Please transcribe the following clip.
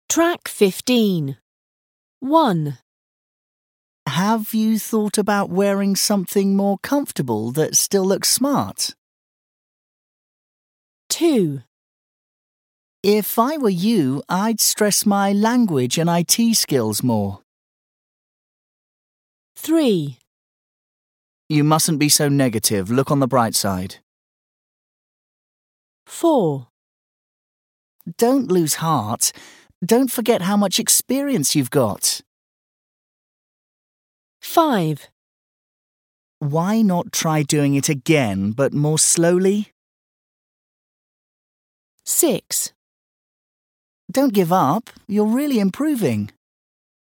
Track 15. 1, Have you thought about wearing something more comfortable that still looks smart? 2, If I were you, I'd stress my language and IT skills more. 3, You mustn't be so negative. Look on the bright side. 4, Don't lose heart. Don't forget how much experience you've got. 5, Why not try doing it again, but more slowly? 6. Don't give up. You're really improving.